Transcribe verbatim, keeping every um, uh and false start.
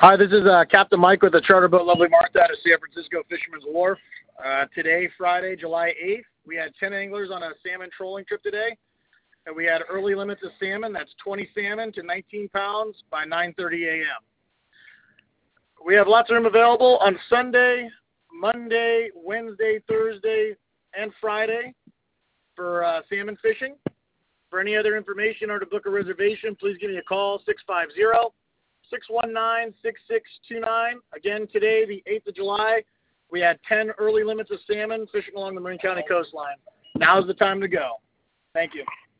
Hi, this is uh, Captain Mike with the Charter Boat Lovely Martha out of San Francisco Fisherman's Wharf. Uh, today, Friday, July eighth, we had ten anglers on a salmon trolling trip today. And we had early limits of salmon. That's twenty salmon to nineteen pounds by nine thirty a m We have lots of room available on Sunday, Monday, Wednesday, Thursday, and Friday for uh, salmon fishing. For any other information or to book a reservation, please give me a call, six five zero, six one nine, six six two nine. Again, today, the eighth of July, we had ten early limits of salmon fishing along the Marin County coastline. Now's the time to go. Thank you.